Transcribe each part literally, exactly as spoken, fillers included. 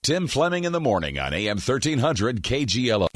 Tim Fleming in the morning on A M thirteen hundred K G L O.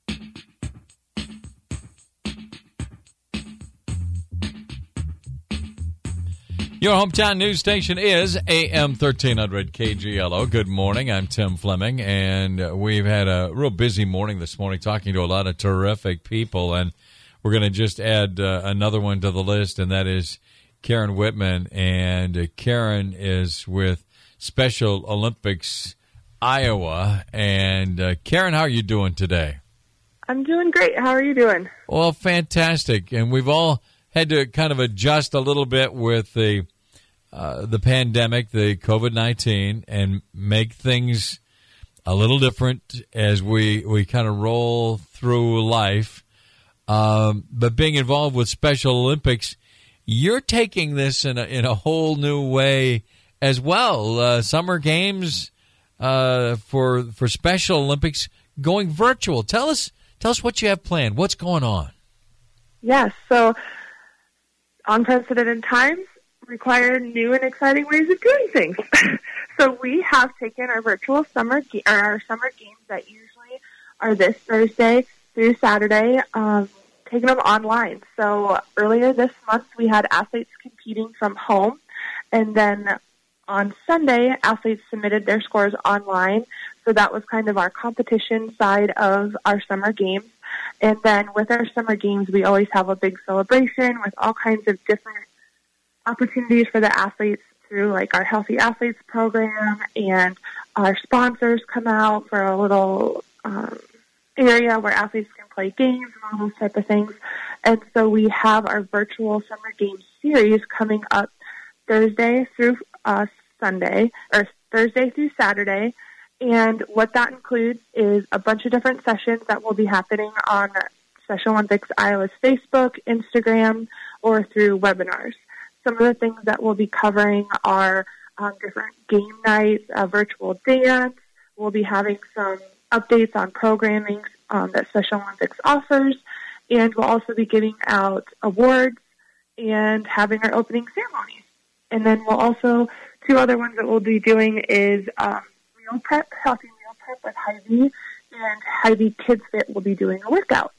Your hometown news station is A M thirteen hundred K G L O. Good morning. I'm Tim Fleming, and we've had a real busy morning this morning talking to a lot of terrific people, and we're going to just add uh, another one to the list, and that is Karen Whitman. And uh, Karen is with Special Olympics Iowa. And uh, Karen, how are you doing today? I'm doing great. How are you doing? Well, fantastic. And we've all had to kind of adjust a little bit with the uh, the pandemic, the COVID nineteen, and make things a little different as we, we kind of roll through life. Um, but being involved with Special Olympics, you're taking this in a, in a whole new way as well. Uh, summer games uh, for for Special Olympics going virtual. Tell us tell us what you have planned. What's going on? Yes, so unprecedented times require new and exciting ways of doing things. So we have taken our virtual summer ga- or our summer games that usually are this Thursday through Saturday, um, taking them online. So earlier this month we had athletes competing from home, and then on Sunday athletes submitted their scores online. So that was kind of our competition side of our summer games. And then with our summer games, we always have a big celebration with all kinds of different opportunities for the athletes through like our Healthy Athletes program, and our sponsors come out for a little um, area where athletes can play games and all those type of things. And so we have our virtual summer games series coming up Thursday through uh, Sunday, or Thursday through Saturday. And what that includes is a bunch of different sessions that will be happening on Special Olympics Iowa's Facebook, Instagram, or through webinars. Some of the things that we'll be covering are um, different game nights, a virtual dance. We'll be having some updates on programming um, that Special Olympics offers, and we'll also be giving out awards and having our opening ceremonies. And then we'll also, two other ones that we'll be doing is um, meal prep, healthy meal prep with Hy-Vee, and Hy-Vee Kids Fit will be doing a workout.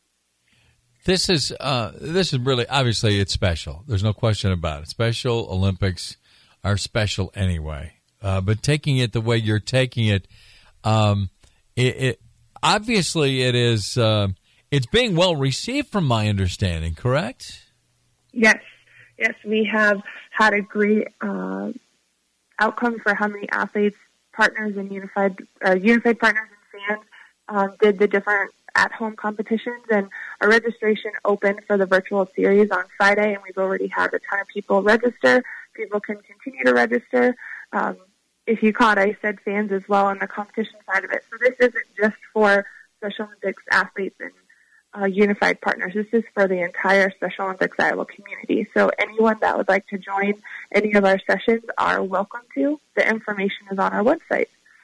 This is uh, this is really, obviously, it's special. There's no question about it. Special Olympics are special anyway. Uh, but taking it the way you're taking it, um, it, it obviously it is. Uh, it's being well received, from my understanding. Correct? Yes, yes, we have had a great uh, outcome for how many athletes, partners, and unified uh, unified partners and fans um, did the different at-home competitions, and our registration opened for the virtual series on Friday, and we've already had a ton of people register. People can continue to register. Um, if you caught, I said fans as well on the competition side of it. So this isn't just for Special Olympics athletes and uh, unified partners. This is for the entire Special Olympics Iowa community. So anyone that would like to join any of our sessions are welcome to. The information is on our website.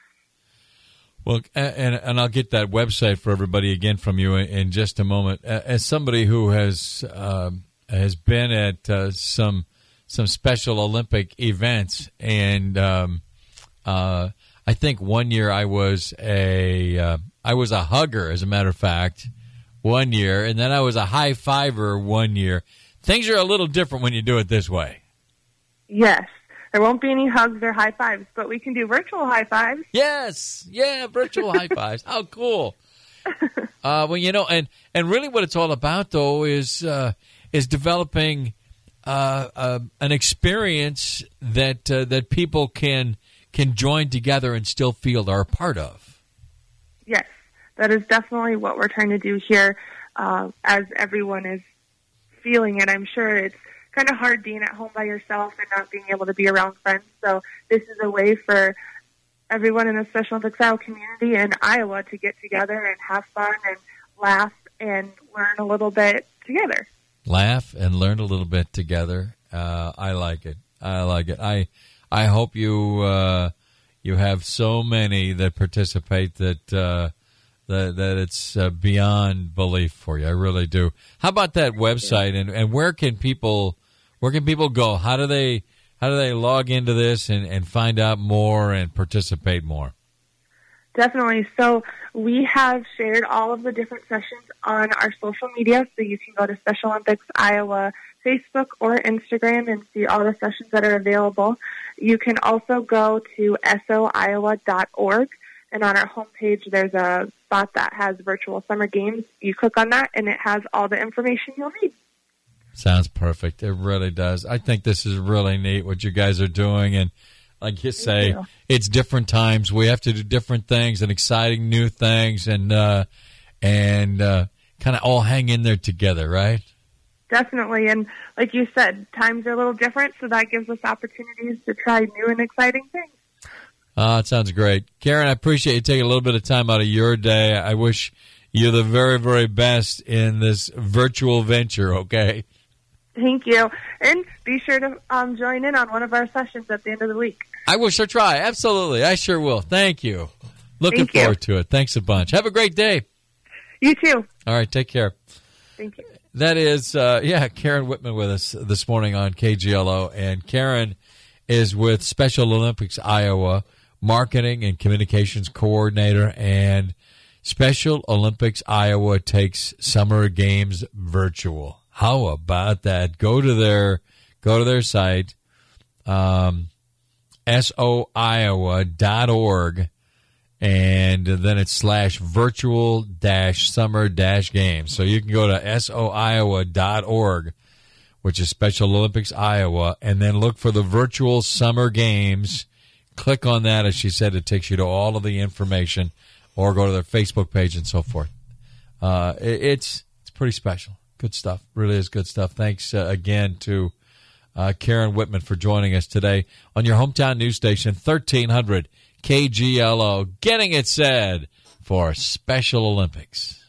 Well, and and I'll get that website for everybody again from you in just a moment. As somebody who has uh, has been at uh, some some Special Olympic events, and um, uh, I think one year I was a uh, I was a hugger, as a matter of fact, one year, and then I was a high fiver one year. Things are a little different when you do it this way. Yes. There won't be any hugs or high fives, but we can do virtual high fives. Yes, yeah, virtual high fives. How cool! Uh, well, you know, and, and really, what it's all about, though, is uh, is developing uh, uh, an experience that uh, that people can can join together and still feel they're a part of. Yes, that is definitely what we're trying to do here. Uh, as everyone is feeling it, I'm sure it's kind of hard being at home by yourself and not being able to be around friends. So this is a way for everyone in the Special Olympics Iowa community in Iowa to get together and have fun and laugh and learn a little bit together. Laugh and learn a little bit together. Uh, I like it. I like it. I I hope you uh, you have so many that participate that uh, that, that it's uh, beyond belief for you. I really do. How about that website, and, and where can people Where can people go? How do they how do they log into this and, and find out more and participate more? Definitely. So we have shared all of the different sessions on our social media, so you can go to Special Olympics Iowa Facebook or Instagram and see all the sessions that are available. You can also go to S O Iowa dot org, and on our homepage there's a spot that has virtual summer games. You click on that, and it has all the information you'll need. Sounds perfect. It really does. I think this is really neat what you guys are doing, and like you say, you. it's different times. We have to do different things and exciting new things, and uh, and uh, kind of all hang in there together, right? Definitely. And like you said, times are a little different, so that gives us opportunities to try new and exciting things. Uh, it sounds great. Karen, I appreciate you taking a little bit of time out of your day. I wish you the very, very best in this virtual venture, okay? Thank you. And be sure to um, join in on one of our sessions at the end of the week. I will sure try. Absolutely. I sure will. Thank you. Looking Thank you. forward to it. Thanks a bunch. Have a great day. You too. All right. Take care. Thank you. That is, uh, yeah, Karen Whitman with us this morning on K G L O. And Karen is with Special Olympics Iowa, Marketing and Communications Coordinator. And Special Olympics Iowa takes Summer Games virtual. How about that? Go to their go to their site, um, S O Iowa dot org, and then it's slash virtual dash summer dash games. So you can go to S O Iowa dot org, which is Special Olympics Iowa, and then look for the virtual summer games. Click on that. As she said, it takes you to all of the information, or go to their Facebook page and so forth. Uh, it, it's it's pretty special. Good stuff. Really is good stuff. Thanks uh, again to uh, Karen Whitman for joining us today on your hometown news station, thirteen hundred K G L O, getting it said for Special Olympics.